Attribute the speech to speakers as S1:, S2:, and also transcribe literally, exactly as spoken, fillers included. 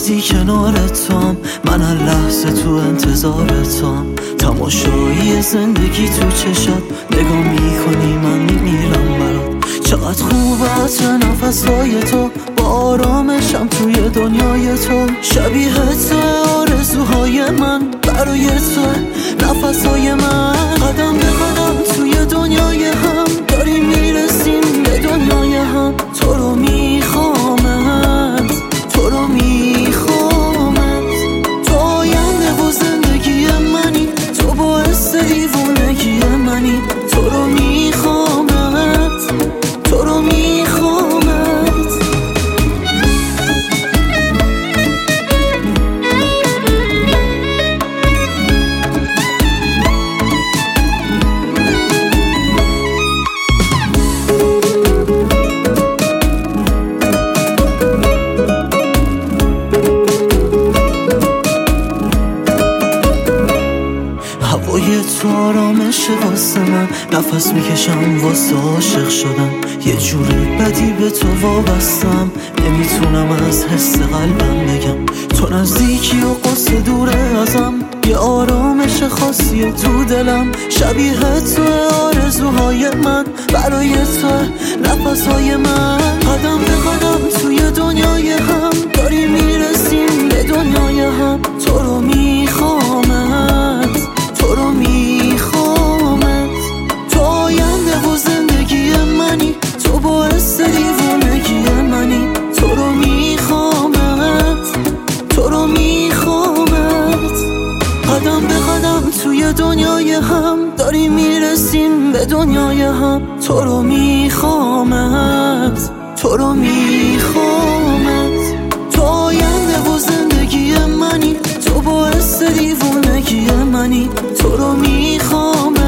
S1: وقتی کنارتم، من هر لحظه تو انتظارتم. تماشایی زندگی تو چشات، نگاه میکنی من میمیرم برات. چقدر خوبه عطر نفسهای تو، با آرامشم توی دنیای تو. شبیه تو آرزوهای من، برای تو نفسهای من. قدم به قدم توی دنیای هم داریم میرسیم به دنیای هم. تو رو میخوامت، تو رو میخوامت. تو آینده و زندگی منی، تو باعث دیوونگی منی. تو رو میخوامت، تو رو میخوامت. هوای تو آرامشه واسه من، نفس میکشم واسه عاشق شدم. یه جور بدی به تو وابستم، نمیتونم از حس قلبم بگم. تو نزدیکی و قصه دوره ازم، یه آرامش خاصیه تو دلم. شبیه تو آرزوهای من، برای تو نفسهای من. قدم به قدم توی دنیای هم داریم میرسیم به دنیای هم. تو رو میخوامت، تو رو میخوامت. تو آینده و زندگی منی، تو باعث دیوونگی منی. تو رو میخوامت، تو رو میخوامت. قدم به قدم توی دنیای هم داریم میرسیم به دنیای هم. تو رو میخوامت، تو رو میخوامت. تو آینده و زندگی منی، تو باعث دیوونگی منی. تو رو میخوامت.